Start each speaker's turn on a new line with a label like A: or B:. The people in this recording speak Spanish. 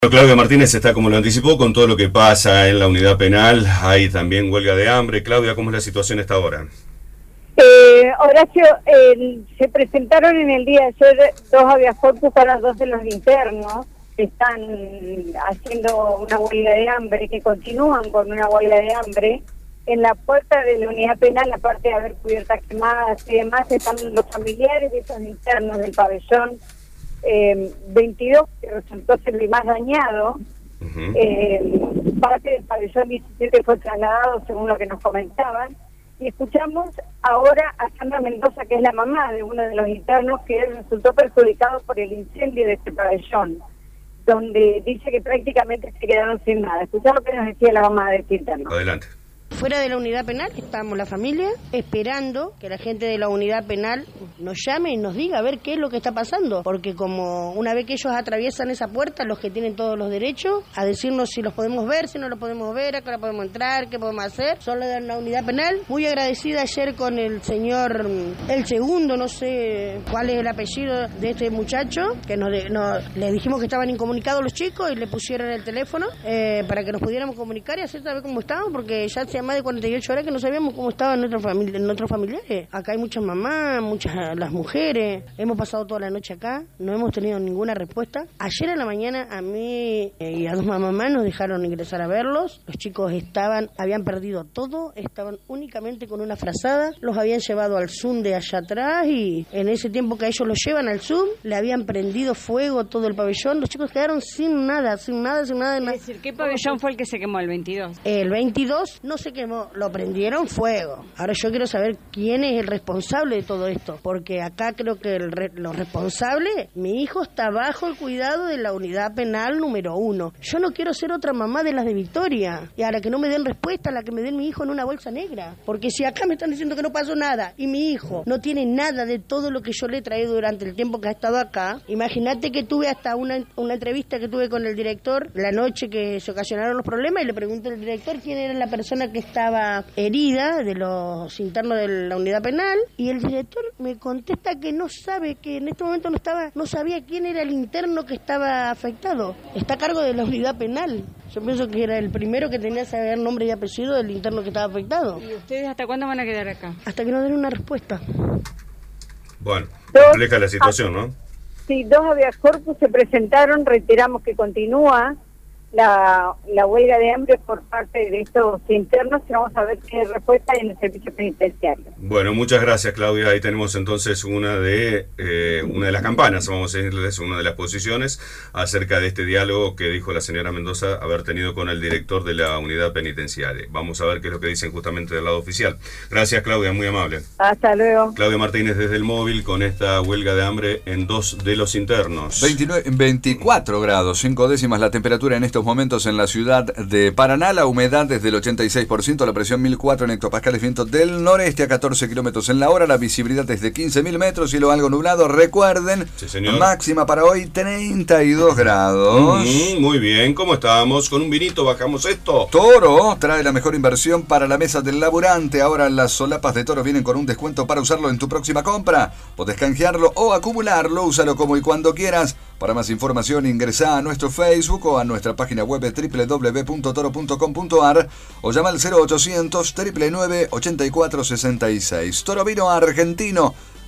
A: Claudia Martínez está, como lo anticipó, con todo lo que pasa en la unidad penal. Hay también huelga de hambre. Claudia, ¿cómo es la situación hasta ahora?
B: Horacio, se presentaron en el día de ayer dos habeas corpus para dos de los internos que están haciendo una huelga de hambre, que continúan con una huelga de hambre. En la puerta de la unidad penal, aparte de haber cubiertas quemadas y demás, están los familiares de esos internos del pabellón 22, que resultó ser el más dañado. Parte del pabellón 17 fue trasladado, según lo que nos comentaban. Y escuchamos ahora a Sandra Mendoza, que es la mamá de uno de los internos que resultó perjudicado por el incendio de este pabellón, donde dice que prácticamente se quedaron sin nada. Escuchamos lo que nos decía la mamá de este interno.
A: Adelante.
C: Fuera de la unidad penal estamos la familia esperando que la gente de la unidad penal nos llame y nos diga a ver qué es lo que está pasando, porque como una vez que ellos atraviesan esa puerta, los que tienen todos los derechos a decirnos si los podemos ver, si no los podemos ver, a qué hora podemos entrar, qué podemos hacer, solo de la unidad penal. Muy agradecida ayer con el señor, el segundo, no sé cuál es el apellido de este muchacho, que le dijimos que estaban incomunicados los chicos y le pusieron el teléfono para que nos pudiéramos comunicar y hacer saber cómo estábamos, porque ya se más de 48 horas que no sabíamos cómo estaban nuestros familiares. Acá hay muchas mamás, muchas las mujeres. Hemos pasado toda la noche acá, no hemos tenido ninguna respuesta. Ayer en la mañana a mí y a dos mamás nos dejaron ingresar a verlos. Los chicos habían perdido todo, estaban únicamente con una frazada. Los habían llevado al Zoom de allá atrás y en ese tiempo que ellos los llevan al Zoom, le habían prendido fuego todo el pabellón. Los chicos quedaron sin nada.
D: Es decir, ¿qué pabellón fue el que se quemó, el 22?
C: El 22 no se quemó, lo prendieron fuego. Ahora yo quiero saber quién es el responsable de todo esto, porque acá creo que los responsables, mi hijo está bajo el cuidado de la unidad penal número 1. Yo no quiero ser otra mamá de las de Victoria, y a la que no me den respuesta, a la que me den mi hijo en una bolsa negra, porque si acá me están diciendo que no pasó nada, y mi hijo no tiene nada de todo lo que yo le he traído durante el tiempo que ha estado acá, imagínate que tuve hasta una entrevista que tuve con el director la noche que se ocasionaron los problemas, y le pregunté al director quién era la persona que estaba herida de los internos de la unidad penal, y el director me contesta que no sabe, que en este momento no sabía quién era el interno que estaba afectado. Está a cargo de la unidad penal. Yo pienso que era el primero que tenía que saber nombre y apellido del interno que estaba afectado.
D: ¿Y ustedes hasta cuándo van a quedar acá?
C: Hasta que nos den una respuesta.
A: Bueno, compleja la situación, ¿no?
B: Sí, dos habeas corpus se presentaron, reiteramos que continúa la huelga de hambre por parte de estos internos y vamos a ver qué respuesta hay en el servicio penitenciario.
A: Bueno, muchas gracias, Claudia. Ahí tenemos entonces una de las campanas, vamos a decirles, una de las posiciones acerca de este diálogo que dijo la señora Mendoza haber tenido con el director de la unidad penitenciaria. Vamos a ver qué es lo que dicen justamente del lado oficial. Gracias, Claudia, muy amable.
B: Hasta luego.
A: Claudia Martínez desde el móvil con esta huelga de hambre en dos de los internos.
E: 24 grados, 5 décimas la temperatura en estos momentos en la ciudad de Paraná, la humedad desde el 86%, la presión 1004 en hectopascales, viento del noreste a 14 kilómetros en la hora, la visibilidad es de 15.000 metros, cielo algo nublado, recuerden,
A: sí, señor.
E: Máxima para hoy 32 grados.
A: Muy bien, ¿cómo estamos? ¿Con un vinito bajamos esto?
E: Toro trae la mejor inversión para la mesa del laburante, ahora las solapas de Toro vienen con un descuento para usarlo en tu próxima compra, podés canjearlo o acumularlo, úsalo como y cuando quieras. Para más información ingresá a nuestro Facebook o a nuestra página web www.toro.com.ar o llama al 0800 999 8466. Toro Vino Argentino,